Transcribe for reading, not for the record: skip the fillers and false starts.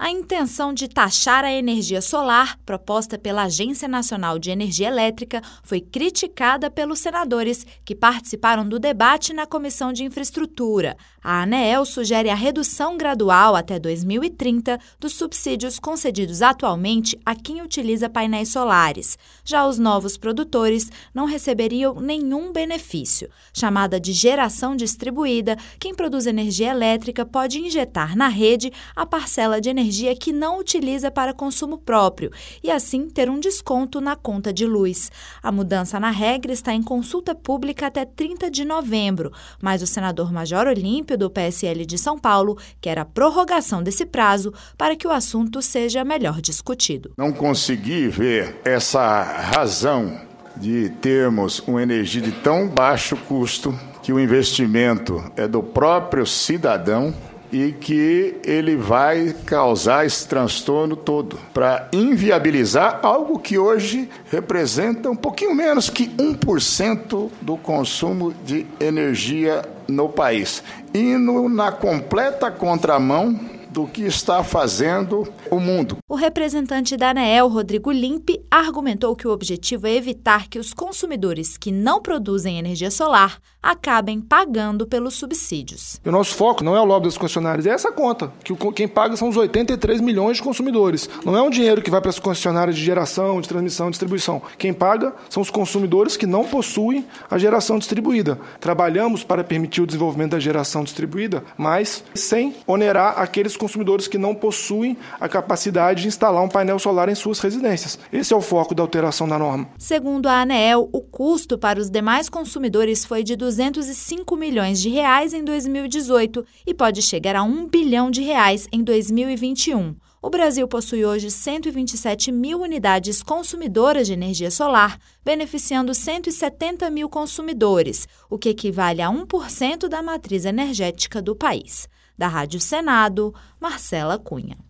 A intenção de taxar a energia solar, proposta pela Agência Nacional de Energia Elétrica, foi criticada pelos senadores que participaram do debate na Comissão de Infraestrutura. A ANEEL sugere a redução gradual até 2030 dos subsídios concedidos atualmente a quem utiliza painéis solares. Já os novos produtores não receberiam nenhum benefício. Chamada de geração distribuída, quem produz energia elétrica pode injetar na rede a parcela de energia que não utiliza para consumo próprio e, assim, ter um desconto na conta de luz. A mudança na regra está em consulta pública até 30 de novembro, mas o senador Major Olímpio, do PSL de São Paulo, quer a prorrogação desse prazo para que o assunto seja melhor discutido. Não consegui ver essa razão de termos uma energia de tão baixo custo, que o investimento é do próprio cidadão e que ele vai causar esse transtorno todo para inviabilizar algo que hoje representa um pouquinho menos que 1% do consumo de energia no país, indo na completa contramão do que está fazendo o mundo. O representante da ANEEL, Rodrigo Limpe, argumentou que o objetivo é evitar que os consumidores que não produzem energia solar acabem pagando pelos subsídios. O nosso foco não é o lobby das concessionárias, é essa conta, que quem paga são os 83 milhões de consumidores. Não é um dinheiro que vai para as concessionárias de geração, de transmissão, de distribuição. Quem paga são os consumidores que não possuem a geração distribuída. Trabalhamos para permitir o desenvolvimento da geração distribuída, mas sem onerar aqueles consumidores que não possuem a capacidade de instalar um painel solar em suas residências. Esse é o foco da alteração da norma. Segundo a ANEEL, o custo para os demais consumidores foi de 205 milhões de reais em 2018 e pode chegar a 1 bilhão de reais em 2021. O Brasil possui hoje 127 mil unidades consumidoras de energia solar, beneficiando 170 mil consumidores, o que equivale a 1% da matriz energética do país. Da Rádio Senado, Marcela Cunha.